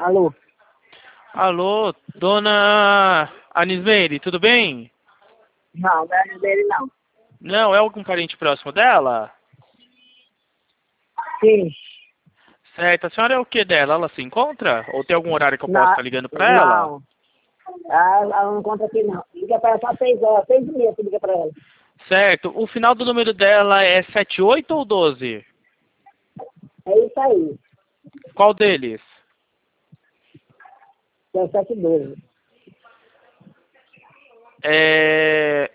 Alô? Alô, dona Anismeire, tudo bem? Não, não é dele não. Não, é algum parente próximo dela? Sim. Certo, a senhora é o que dela? Ela se encontra? Ou tem algum horário que eu posso Não, estar ligando pra ela? não. Ela não conta aqui não. Liga pra ela só 6 horas, 6h30 você liga pra ela. Certo, o final do número dela é 78 ou 12? É isso aí. Qual deles? É 712. É...